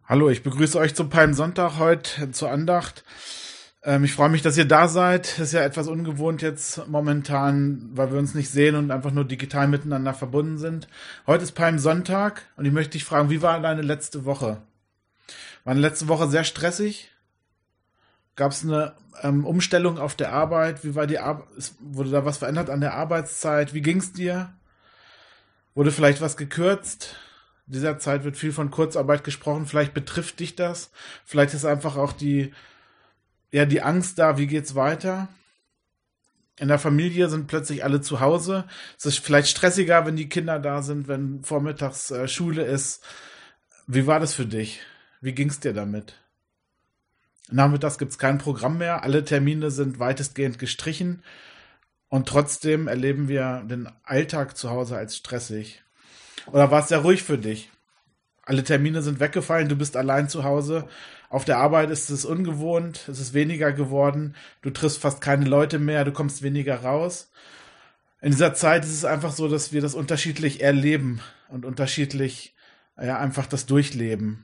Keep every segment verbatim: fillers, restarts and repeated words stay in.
Hallo, ich begrüße euch zum Palmsonntag heute zur Andacht. Ähm, ich freue mich, dass ihr da seid. Ist ja etwas ungewohnt jetzt momentan, weil wir uns nicht sehen und einfach nur digital miteinander verbunden sind. Heute ist Palmsonntag und ich möchte dich fragen, wie war deine letzte Woche? War eine letzte Woche sehr stressig? Gab es eine ähm, Umstellung auf der Arbeit? Wie war die Ar- es- Wurde da was verändert an der Arbeitszeit? Wie ging es dir? Wurde vielleicht was gekürzt? In dieser Zeit wird viel von Kurzarbeit gesprochen. Vielleicht betrifft dich das. Vielleicht ist einfach auch die, ja, die Angst da, wie geht's weiter? In der Familie sind plötzlich alle zu Hause. Es ist vielleicht stressiger, wenn die Kinder da sind, wenn vormittags äh, Schule ist. Wie war das für dich? Wie ging's dir damit? Nachmittags gibt's kein Programm mehr. Alle Termine sind weitestgehend gestrichen. Und trotzdem erleben wir den Alltag zu Hause als stressig. Oder war es sehr ruhig für dich? Alle Termine sind weggefallen, du bist allein zu Hause. Auf der Arbeit ist es ungewohnt, es ist weniger geworden. Du triffst fast keine Leute mehr, du kommst weniger raus. In dieser Zeit ist es einfach so, dass wir das unterschiedlich erleben und unterschiedlich, ja, einfach das durchleben.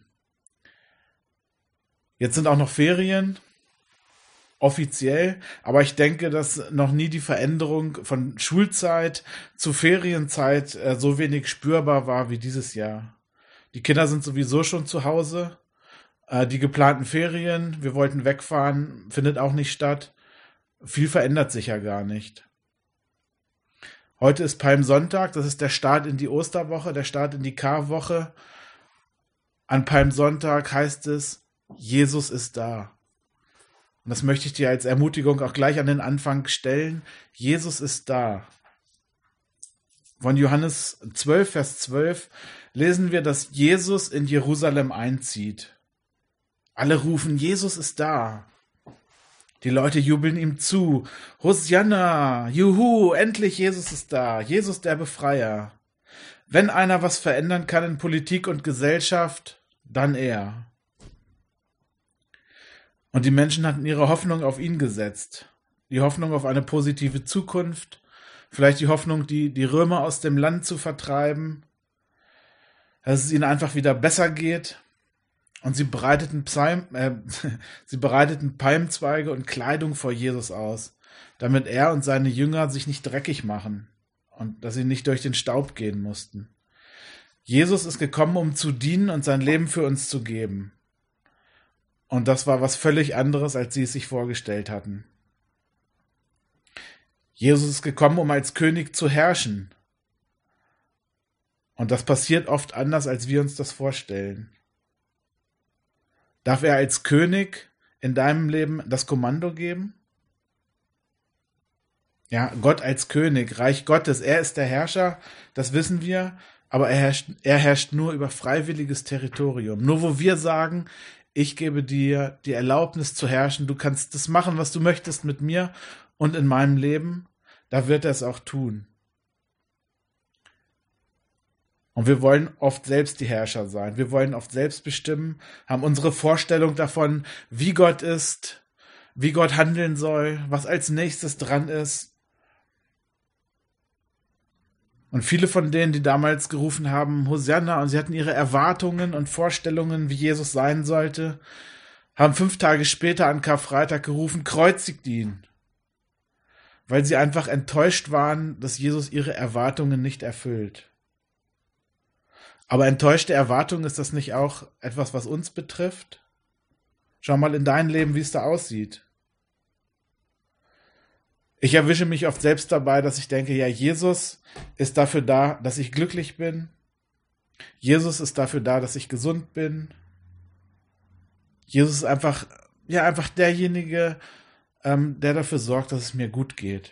Jetzt sind auch noch Ferien, offiziell, aber ich denke, dass noch nie die Veränderung von Schulzeit zu Ferienzeit äh, so wenig spürbar war wie dieses Jahr. Die Kinder sind sowieso schon zu Hause. Äh, die geplanten Ferien, wir wollten wegfahren, findet auch nicht statt. Viel verändert sich ja gar nicht. Heute ist Palmsonntag, das ist der Start in die Osterwoche, der Start in die Karwoche. An Palmsonntag heißt es, Jesus ist da. Und das möchte ich dir als Ermutigung auch gleich an den Anfang stellen. Jesus ist da. Von Johannes zwölf, Vers zwölf lesen wir, dass Jesus in Jerusalem einzieht. Alle rufen, Jesus ist da. Die Leute jubeln ihm zu. Hosianna, juhu, endlich Jesus ist da. Jesus der Befreier. Wenn einer was verändern kann in Politik und Gesellschaft, dann er. Und die Menschen hatten ihre Hoffnung auf ihn gesetzt. Die Hoffnung auf eine positive Zukunft. Vielleicht die Hoffnung, die, die Römer aus dem Land zu vertreiben. Dass es ihnen einfach wieder besser geht. Und sie bereiteten, Psalm, äh, sie bereiteten Palmzweige und Kleidung vor Jesus aus, damit er und seine Jünger sich nicht dreckig machen und dass sie nicht durch den Staub gehen mussten. Jesus ist gekommen, um zu dienen und sein Leben für uns zu geben. Und das war was völlig anderes, als sie es sich vorgestellt hatten. Jesus ist gekommen, um als König zu herrschen. Und das passiert oft anders, als wir uns das vorstellen. Darf er als König in deinem Leben das Kommando geben? Ja, Gott als König, Reich Gottes, er ist der Herrscher, das wissen wir, aber er herrscht, er herrscht nur über freiwilliges Territorium. Nur wo wir sagen, ich gebe dir die Erlaubnis zu herrschen, du kannst das machen, was du möchtest mit mir und in meinem Leben, da wird er es auch tun. Und wir wollen oft selbst die Herrscher sein. Wir wollen oft selbst bestimmen, haben unsere Vorstellung davon, wie Gott ist, wie Gott handeln soll, was als nächstes dran ist. Und viele von denen, die damals gerufen haben, Hosianna, und sie hatten ihre Erwartungen und Vorstellungen, wie Jesus sein sollte, haben fünf Tage später an Karfreitag gerufen, kreuzigt ihn. Weil sie einfach enttäuscht waren, dass Jesus ihre Erwartungen nicht erfüllt. Aber enttäuschte Erwartungen, ist das nicht auch etwas, was uns betrifft? Schau mal in dein Leben, wie es da aussieht. Ich erwische mich oft selbst dabei, dass ich denke, ja, Jesus ist dafür da, dass ich glücklich bin. Jesus ist dafür da, dass ich gesund bin. Jesus ist einfach, ja, einfach derjenige, ähm, der dafür sorgt, dass es mir gut geht.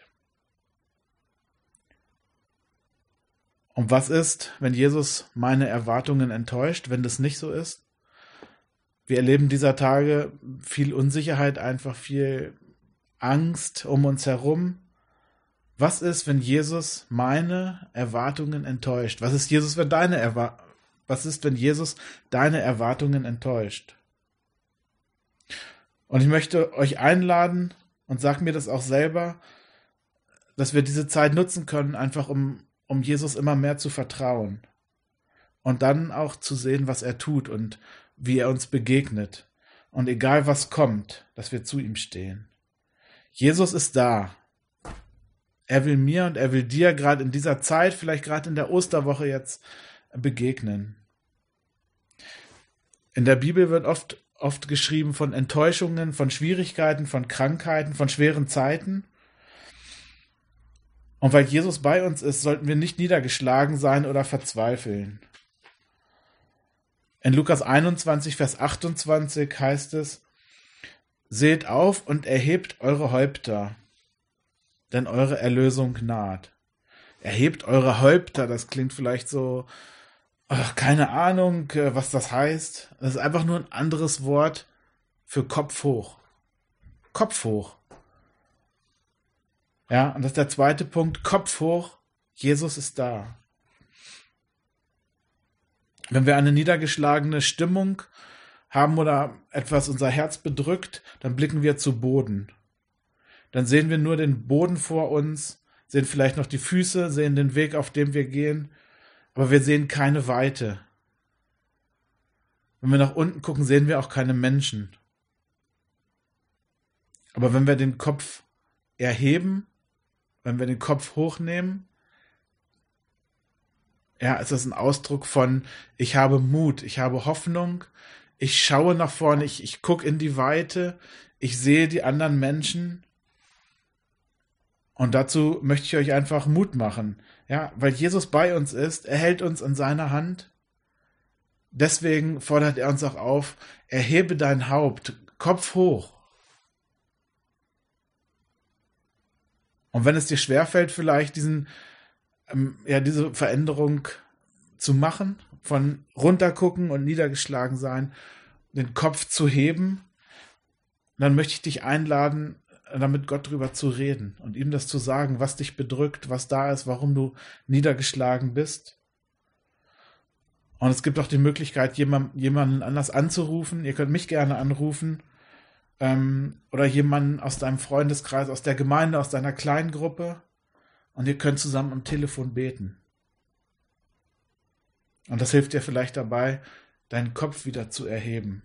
Und was ist, wenn Jesus meine Erwartungen enttäuscht, wenn das nicht so ist? Wir erleben dieser Tage viel Unsicherheit, einfach viel Angst um uns herum. Was ist, wenn Jesus meine Erwartungen enttäuscht? Was ist, Jesus, wenn deine Erwa- Was ist, wenn Jesus deine Erwartungen enttäuscht? Und ich möchte euch einladen und sag mir das auch selber, dass wir diese Zeit nutzen können, einfach um um Jesus immer mehr zu vertrauen. und dann auch zu sehen, was er tut und wie er uns begegnet. Und egal was kommt, dass wir zu ihm stehen. Jesus ist da. Er will mir und er will dir gerade in dieser Zeit, vielleicht gerade in der Osterwoche jetzt, begegnen. In der Bibel wird oft, oft geschrieben von Enttäuschungen, von Schwierigkeiten, von Krankheiten, von schweren Zeiten. Und weil Jesus bei uns ist, sollten wir nicht niedergeschlagen sein oder verzweifeln. In Lukas einundzwanzig, Vers achtundzwanzig heißt es: Seht auf und erhebt eure Häupter, denn eure Erlösung naht. Erhebt eure Häupter, das klingt vielleicht so, ach, keine Ahnung, was das heißt. Das ist einfach nur ein anderes Wort für Kopf hoch. Kopf hoch. Ja, und das ist der zweite Punkt, Kopf hoch, Jesus ist da. Wenn wir eine niedergeschlagene Stimmung haben oder etwas unser Herz bedrückt, dann blicken wir zu Boden. Dann sehen wir nur den Boden vor uns, sehen vielleicht noch die Füße, sehen den Weg, auf dem wir gehen, aber wir sehen keine Weite. Wenn wir nach unten gucken, sehen wir auch keine Menschen. Aber wenn wir den Kopf erheben, wenn wir den Kopf hochnehmen, ja, ist das ein Ausdruck von, ich habe Mut, ich habe Hoffnung, ich schaue nach vorne, ich, ich gucke in die Weite, ich sehe die anderen Menschen. Und dazu möchte ich euch einfach Mut machen, ja, weil Jesus bei uns ist, er hält uns in seiner Hand. Deswegen fordert er uns auch auf, erhebe dein Haupt, Kopf hoch. Und wenn es dir schwerfällt, vielleicht diesen, ähm, ja, diese Veränderung zu machen, von runtergucken und niedergeschlagen sein, den Kopf zu heben, dann möchte ich dich einladen, damit Gott drüber zu reden und ihm das zu sagen, was dich bedrückt, was da ist, warum du niedergeschlagen bist. Und es gibt auch die Möglichkeit, jemand, jemanden anders anzurufen. Ihr könnt mich gerne anrufen ähm, oder jemanden aus deinem Freundeskreis, aus der Gemeinde, aus deiner kleinen Gruppe, und ihr könnt zusammen am Telefon beten. Und das hilft dir vielleicht dabei, deinen Kopf wieder zu erheben.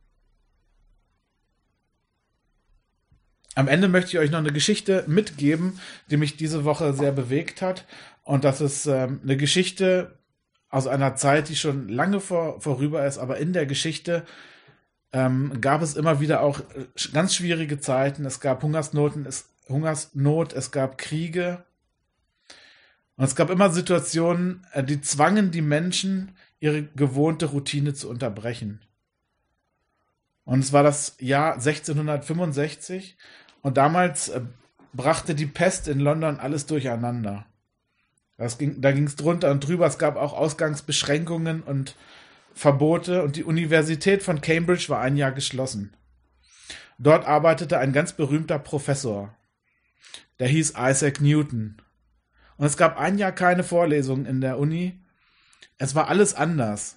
Am Ende möchte ich euch noch eine Geschichte mitgeben, die mich diese Woche sehr bewegt hat. Und das ist ähm, eine Geschichte aus einer Zeit, die schon lange vor, vorüber ist. Aber in der Geschichte ähm, gab es immer wieder auch ganz schwierige Zeiten. Es gab Hungersnoten, es, Hungersnot, es gab Kriege. Und es gab immer Situationen, die zwangen die Menschen, ihre gewohnte Routine zu unterbrechen. Und es war das Jahr sechzehnhundertfünfundsechzig und damals äh, brachte die Pest in London alles durcheinander. Das ging, da ging es drunter und drüber, es gab auch Ausgangsbeschränkungen und Verbote und die Universität von Cambridge war ein Jahr geschlossen. Dort arbeitete ein ganz berühmter Professor, der hieß Isaac Newton. Und es gab ein Jahr keine Vorlesungen in der Uni. Es war alles anders.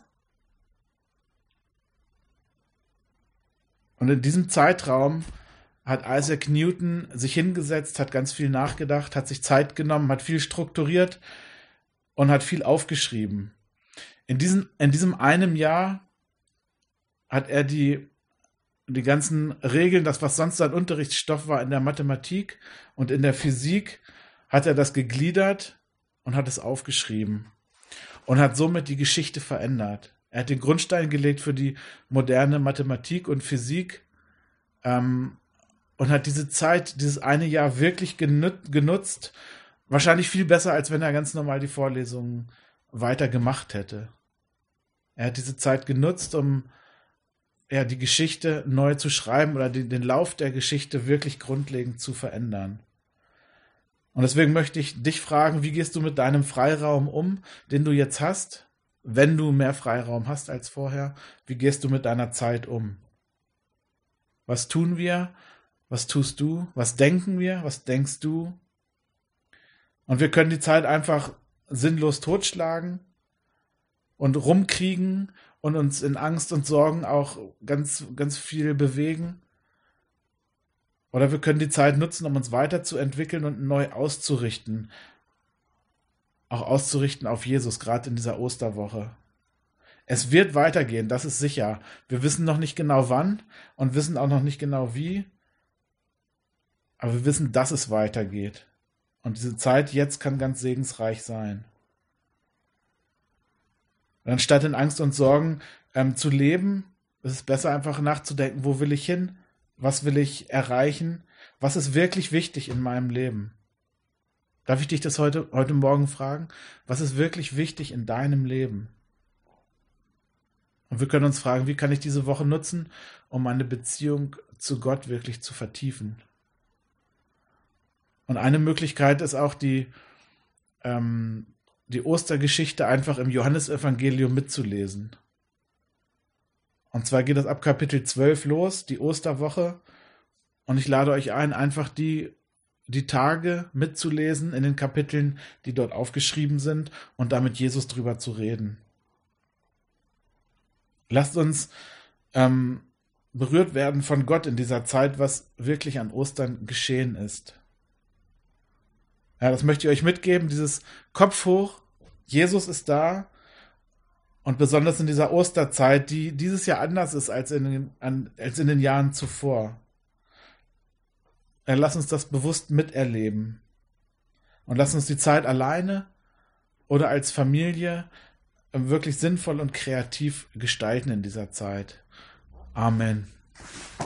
Und in diesem Zeitraum hat Isaac Newton sich hingesetzt, hat ganz viel nachgedacht, hat sich Zeit genommen, hat viel strukturiert und hat viel aufgeschrieben. In diesem, in diesem einem Jahr hat er die, die ganzen Regeln, das, was sonst sein Unterrichtsstoff war in der Mathematik und in der Physik, hat er das gegliedert und hat es aufgeschrieben und hat somit die Geschichte verändert. Er hat den Grundstein gelegt für die moderne Mathematik und Physik ähm, und hat diese Zeit, dieses eine Jahr wirklich genut- genutzt, wahrscheinlich viel besser, als wenn er ganz normal die Vorlesungen weiter gemacht hätte. Er hat diese Zeit genutzt, um ja, die Geschichte neu zu schreiben oder den, den Lauf der Geschichte wirklich grundlegend zu verändern. Und deswegen möchte ich dich fragen, wie gehst du mit deinem Freiraum um, den du jetzt hast? Wenn du mehr Freiraum hast als vorher, wie gehst du mit deiner Zeit um? Was tun wir? Was tust du? Was denken wir? Was denkst du? Und wir können die Zeit einfach sinnlos totschlagen und rumkriegen und uns in Angst und Sorgen auch ganz, ganz viel bewegen. Oder wir können die Zeit nutzen, um uns weiterzuentwickeln und neu auszurichten. Auch auszurichten auf Jesus, gerade in dieser Osterwoche. Es wird weitergehen, das ist sicher. Wir wissen noch nicht genau wann und wissen auch noch nicht genau wie, aber wir wissen, dass es weitergeht. Und diese Zeit jetzt kann ganz segensreich sein. Und anstatt in Angst und Sorgen ähm, zu leben, ist es besser einfach nachzudenken, wo will ich hin, was will ich erreichen, was ist wirklich wichtig in meinem Leben. Darf ich dich das heute, heute Morgen fragen? Was ist wirklich wichtig in deinem Leben? Und wir können uns fragen, wie kann ich diese Woche nutzen, um meine Beziehung zu Gott wirklich zu vertiefen? Und eine Möglichkeit ist auch die, ähm, die Ostergeschichte einfach im Johannesevangelium mitzulesen. Und zwar geht das ab Kapitel zwölf los, die Osterwoche. Und ich lade euch ein, einfach die, die Tage mitzulesen in den Kapiteln, die dort aufgeschrieben sind und da mit Jesus drüber zu reden. Lasst uns ähm, berührt werden von Gott in dieser Zeit, was wirklich an Ostern geschehen ist. Ja, das möchte ich euch mitgeben, dieses Kopf hoch, Jesus ist da und besonders in dieser Osterzeit, die dieses Jahr anders ist als in den, an, als in den Jahren zuvor. Ja, lass uns das bewusst miterleben und lass uns die Zeit alleine oder als Familie wirklich sinnvoll und kreativ gestalten in dieser Zeit. Amen.